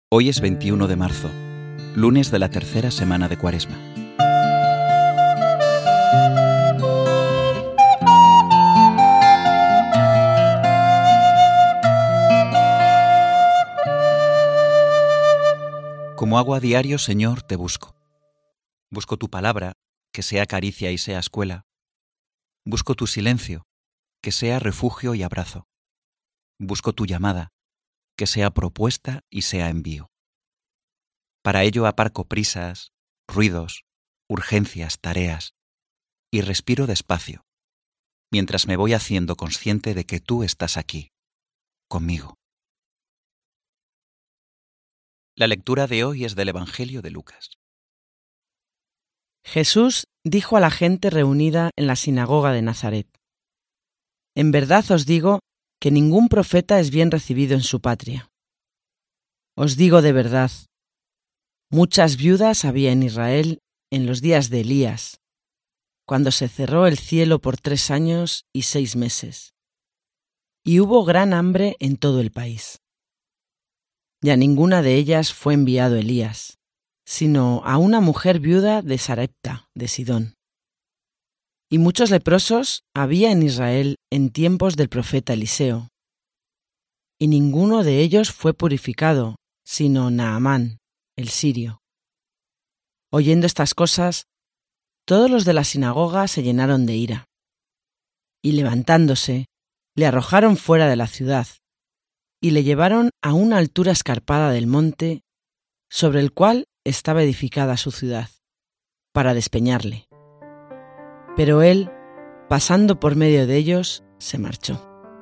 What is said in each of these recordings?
Hoy es 21 de marzo, lunes de la tercera semana de Cuaresma. Como agua a diario, Señor, te busco. Busco tu palabra, que sea caricia y sea escuela. Busco tu silencio, que sea refugio y abrazo. Busco tu llamada, que sea propuesta y sea envío. Para ello aparco prisas, ruidos, urgencias, tareas, y respiro despacio, mientras me voy haciendo consciente de que tú estás aquí, conmigo. La lectura de hoy es del Evangelio de Lucas. Jesús dijo a la gente reunida en la sinagoga de Nazaret: En verdad os digo que ningún profeta es bien recibido en su patria. Os digo de verdad, muchas viudas había en Israel en los días de Elías, cuando se cerró el cielo por 3 años y 6 meses, y hubo gran hambre en todo el país. Y a ninguna de ellas fue enviado Elías, sino a una mujer viuda de Sarepta, de Sidón. Y muchos leprosos había en Israel en tiempos del profeta Eliseo. Y ninguno de ellos fue purificado, sino Naamán, el sirio. Oyendo estas cosas, todos los de la sinagoga se llenaron de ira. Y levantándose, le arrojaron fuera de la ciudad, y le llevaron a una altura escarpada del monte, sobre el cual estaba edificada su ciudad, para despeñarle. Pero él, pasando por medio de ellos, se marchó.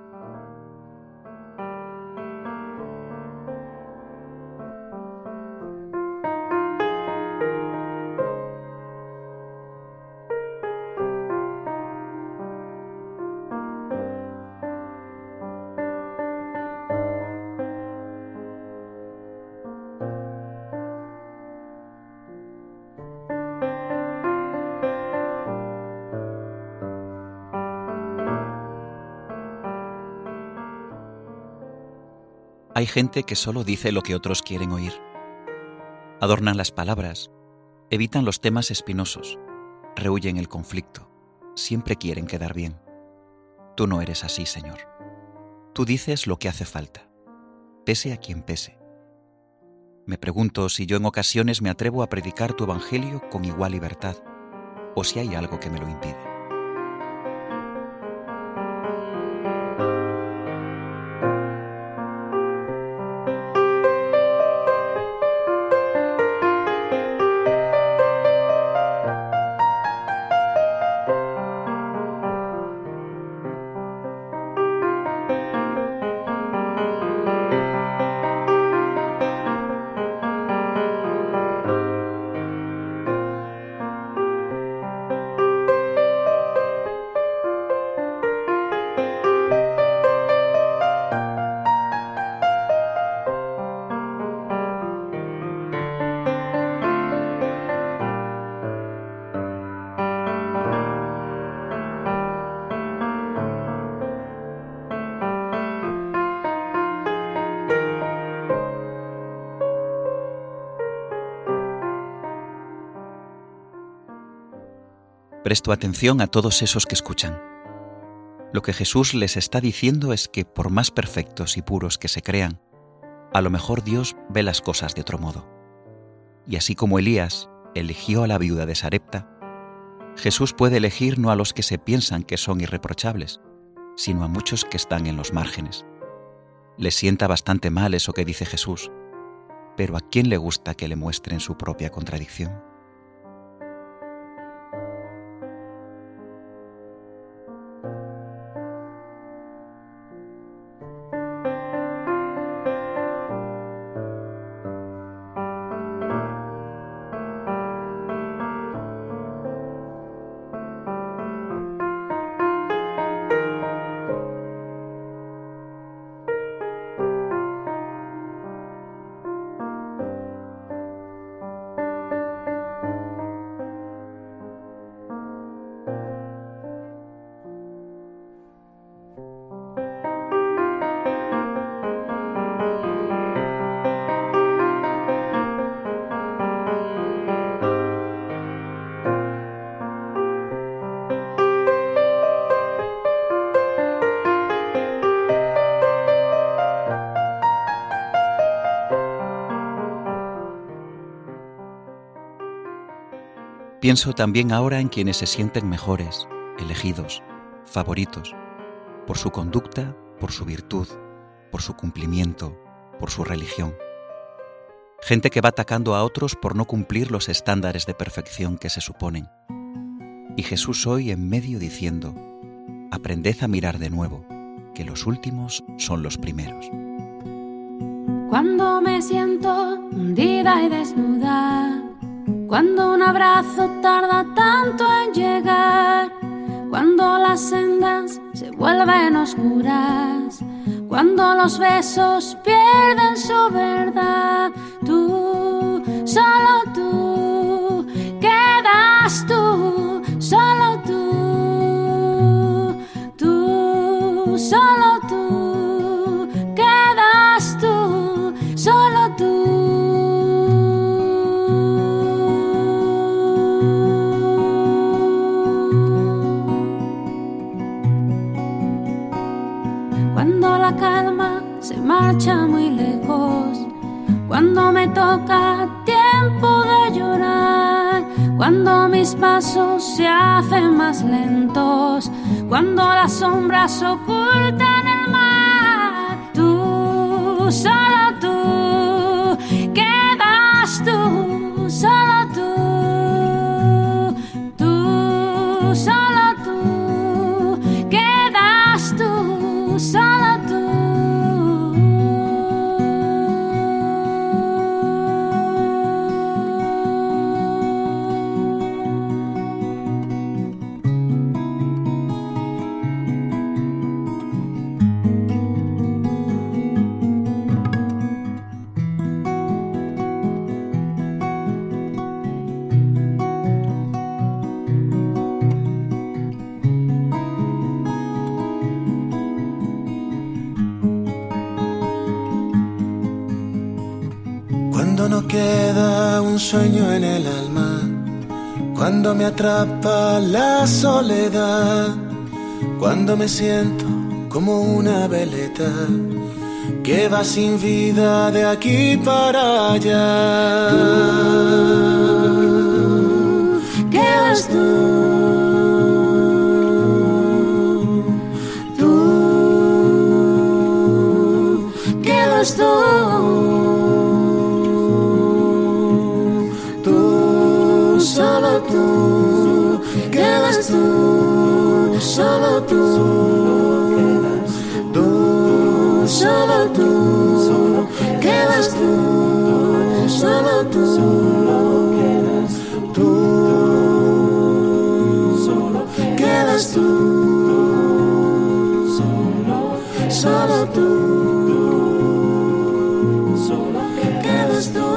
Hay gente que solo dice lo que otros quieren oír. Adornan las palabras, evitan los temas espinosos, rehúyen el conflicto, siempre quieren quedar bien. Tú no eres así, Señor. Tú dices lo que hace falta, pese a quien pese. Me pregunto si yo en ocasiones me atrevo a predicar tu evangelio con igual libertad, o si hay algo que me lo impide. Presto atención a todos esos que escuchan. Lo que Jesús les está diciendo es que por más perfectos y puros que se crean, a lo mejor Dios ve las cosas de otro modo. Y así como Elías eligió a la viuda de Sarepta, Jesús puede elegir no a los que se piensan que son irreprochables, sino a muchos que están en los márgenes. Les sienta bastante mal eso que dice Jesús, pero ¿a quién le gusta que le muestren su propia contradicción? Pienso también ahora en quienes se sienten mejores, elegidos, favoritos, por su conducta, por su virtud, por su cumplimiento, por su religión. Gente que va atacando a otros por no cumplir los estándares de perfección que se suponen. Y Jesús hoy en medio diciendo: aprended a mirar de nuevo, que los últimos son los primeros. Cuando me siento hundida y desnuda, cuando un abrazo tarda tanto en llegar, cuando las sendas se vuelven oscuras, cuando los besos pierden su verdad, tú, solo tú, quedas tú, solo tú, tú, solo tú, quedas tú, solo tú. Cuando la calma se marcha muy lejos, cuando me toca tiempo de llorar, cuando mis pasos se hacen más lentos, cuando las sombras ocultan el mar, tú, solo tú, quedas tú, solo tú, tú, solo tú, quedas tú, solo tú. Cuando no queda un sueño en el alma, cuando me atrapa la soledad, cuando me siento como una veleta que va sin vida de aquí para allá. Tú, quedas tú, tú, quedas tú. Solo tú, quedas tú, solo tú, tú, solo tú, quedas tú, solo tú, tú, quedas tú, solo tú, quedas tú.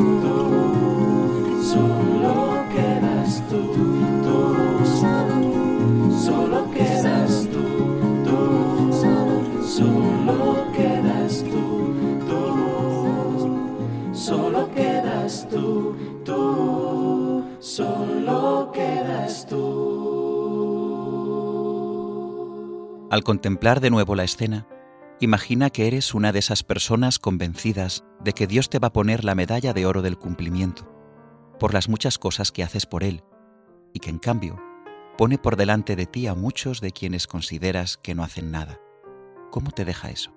Al contemplar de nuevo la escena, imagina que eres una de esas personas convencidas de que Dios te va a poner la medalla de oro del cumplimiento, por las muchas cosas que haces por Él, y que en cambio pone por delante de ti a muchos de quienes consideras que no hacen nada. ¿Cómo te deja eso?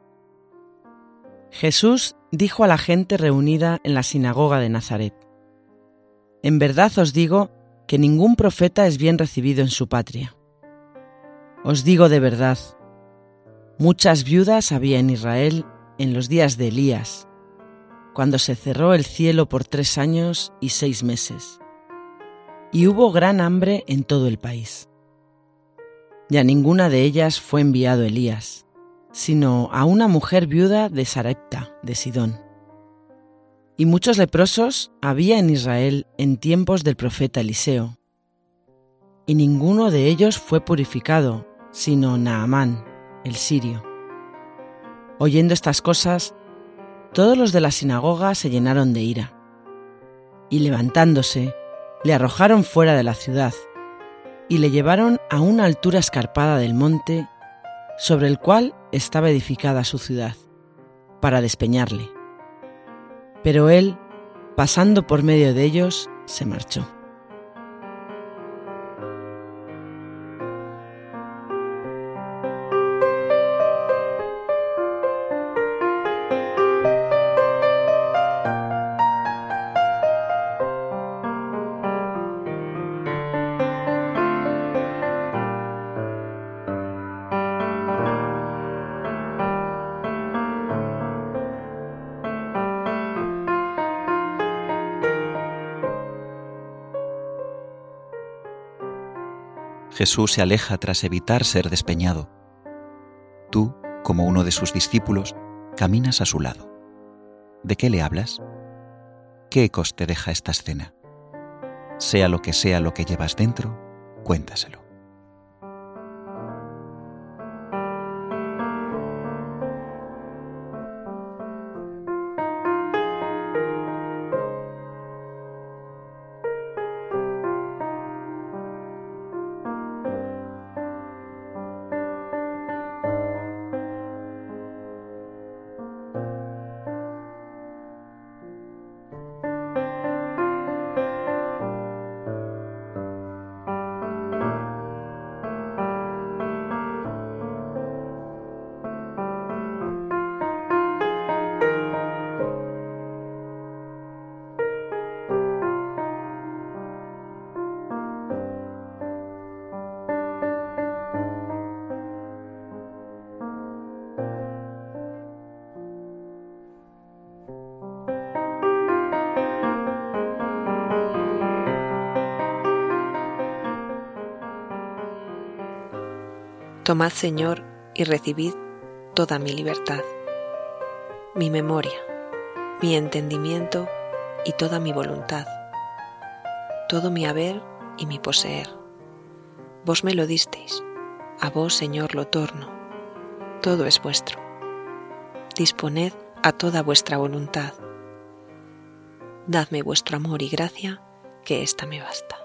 Jesús dijo a la gente reunida en la sinagoga de Nazaret: en verdad os digo que ningún profeta es bien recibido en su patria. Os digo de verdad, muchas viudas había en Israel en los días de Elías, cuando se cerró el cielo por 3 años y 6 meses, y hubo gran hambre en todo el país. Y a ninguna de ellas fue enviado Elías, sino a una mujer viuda de Sarepta, de Sidón. Y muchos leprosos había en Israel en tiempos del profeta Eliseo, y ninguno de ellos fue purificado, sino Naamán, el sirio. Oyendo estas cosas, todos los de la sinagoga se llenaron de ira, y levantándose, le arrojaron fuera de la ciudad, y le llevaron a una altura escarpada del monte, sobre el cual estaba edificada su ciudad, para despeñarle. Pero él, pasando por medio de ellos, se marchó. Jesús se aleja tras evitar ser despeñado. Tú, como uno de sus discípulos, caminas a su lado. ¿De qué le hablas? ¿Qué ecos te deja esta escena? Sea lo que llevas dentro, cuéntaselo. Tomad, Señor, y recibid toda mi libertad, mi memoria, mi entendimiento y toda mi voluntad, todo mi haber y mi poseer. Vos me lo disteis, a vos, Señor, lo torno, todo es vuestro. Disponed a toda vuestra voluntad. Dadme vuestro amor y gracia, que ésta me basta.